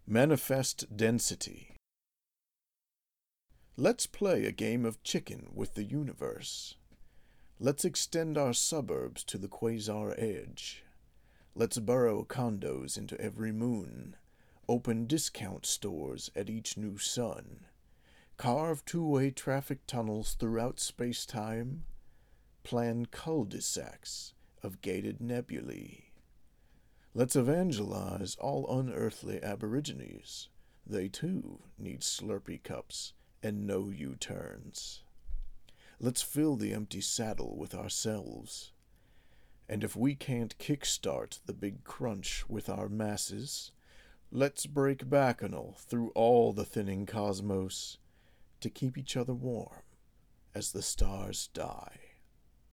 Manifest density. Let's play a game of chicken with the universe. Let's extend our suburbs to the quasar edge. Let's burrow condos into every moon. Open discount stores at each new sun. Carve two-way traffic tunnels throughout space-time. Plan cul-de-sacs of gated nebulae. Let's evangelize all unearthly aborigines. They too need Slurpee cups and no U-turns. Let's fill the empty saddle with ourselves. And if we can't kickstart the big crunch with our masses, let's break bacchanal through all the thinning cosmos to keep each other warm as the stars die.